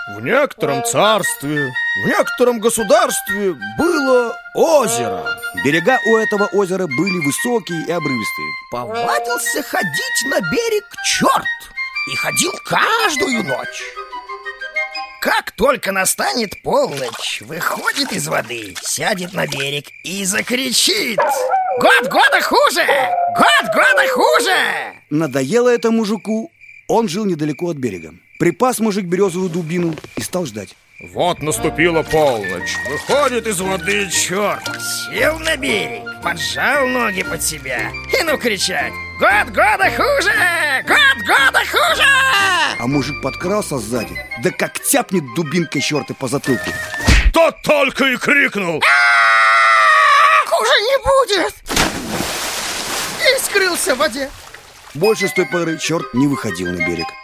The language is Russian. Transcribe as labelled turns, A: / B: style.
A: В некотором царстве, в некотором государстве было озеро.
B: Берега у этого озера были высокие и обрывистые.
C: Повадился ходить на берег черт и ходил каждую ночь. Как только настанет полночь, выходит из воды, сядет на берег и закричит: «Год года хуже! Год года хуже!»
B: Надоело это мужику. Он жил недалеко от берега. Припас мужик березовую дубину и стал ждать.
A: Вот наступила полночь. Выходит из воды черт.
C: Сел на берег, поджал ноги под себя и ну кричать: «Год года хуже! Год года хуже!»
B: А мужик подкрался сзади, да как тяпнет дубинкой черта по затылку.
A: Тот только и крикнул:
C: «Хуже не будет!» И скрылся в воде.
B: Больше с той поры черт не выходил на берег.